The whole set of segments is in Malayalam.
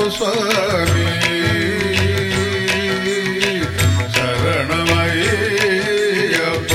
സ്വാമി ശരണമയ്യപ്പ.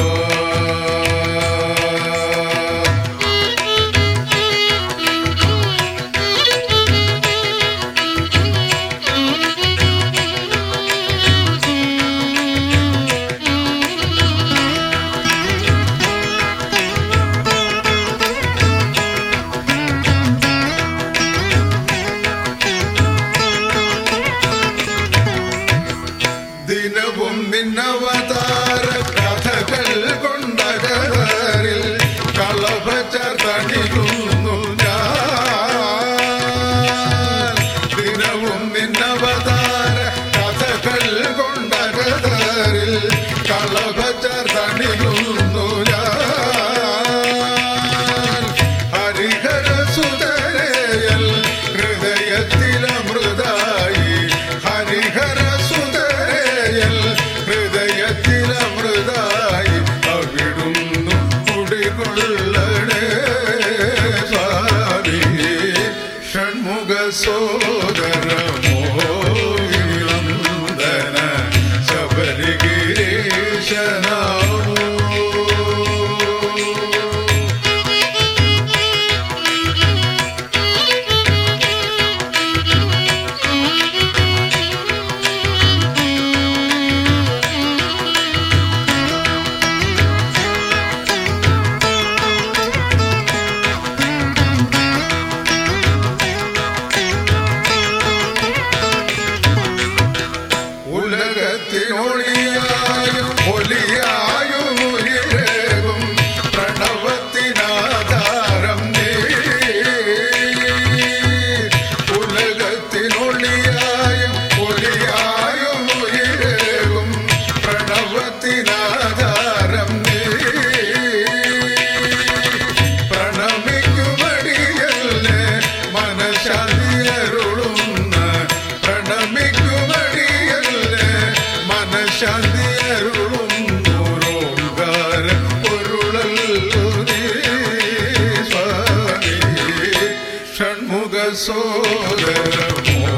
ദിനവും നിന്നവതാര കഥകൾ കൊണ്ടകറിൽ കളഭച്ചതണിയുന്നു ഞാൻ. ദിനവും നിന്നവതാര കഥകൾ കൊണ്ടകറിൽ കളഭച്ചതണിയുന്നു ഞാൻ. ഹരിഹര സുതരയൽ ഹൃദയത്തിലമൃതായി ഹരിഹര ഹൃദയത്തിലമൃതായി അവിടുന്നു കുടികൊള്ളണേ സ്വാമി. ഷൺമുഖ സോദര മോഹിനന്ദന ശബരിഗിരീശനാമോ. ഉലകത്തിനൊളിയായും ഒലിയായും ഉയരേകും പ്രണവത്തിനാധാരം നീ. ഉലകത്തിനൊളിയായും ഒലിയായും ഉയരേകും പ്രണവത്തിനാധാരം നീ. പ്രണമിക്കുമടിയല്ലേ മനഃശാന്തിയരുളുന്ന പ്രണമിക്കുമടിയല്ലേ മനഃശാന്തിയരുളും ഓരോങ്കാര പൊരുളല്ലോ നീ സ്വാമി. ഷൺമുഖ സോദര